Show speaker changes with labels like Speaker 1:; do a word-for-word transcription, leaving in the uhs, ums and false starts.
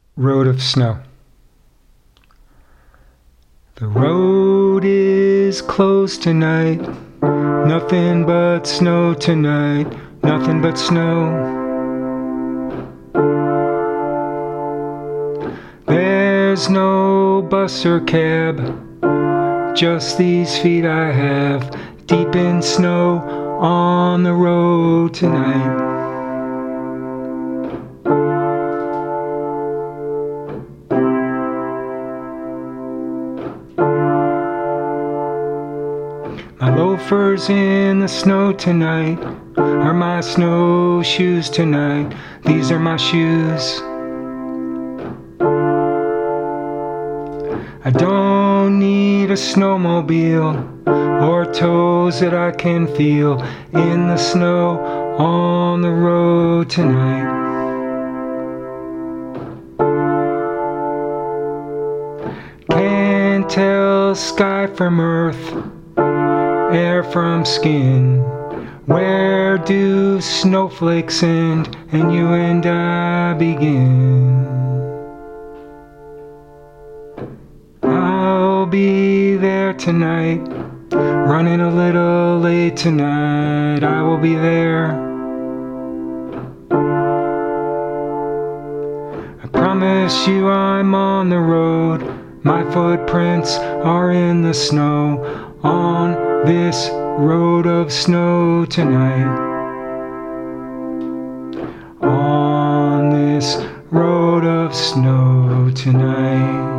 Speaker 1: Road of Snow. The road is closed tonight, nothing but snow tonight, nothing but snow. There's no bus or cab, just these feet I have, deep in snow on the road tonight. My loafers in the snow tonight are my snowshoes tonight. These are my shoes. I don't need a snowmobile or toes that I can feel in the snow on the road tonight. Can't tell sky from earth, air from skin. Where do snowflakes end and you and I begin? I'll be there tonight, running a little late tonight. I will be there. I promise you I'm on the road. My footprints are in the snow on this road of snow tonight. On this road of snow tonight.